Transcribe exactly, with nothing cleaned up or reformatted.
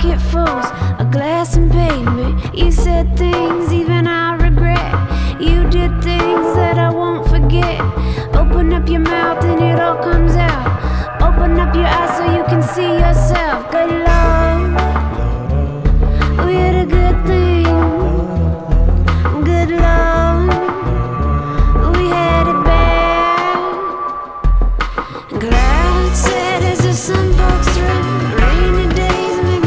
pocketfuls of glass and pavement. You said things even I regret. You did things that I won't forget. Open up your mouth and it all comes out. Open up your eyes so you can see yourself.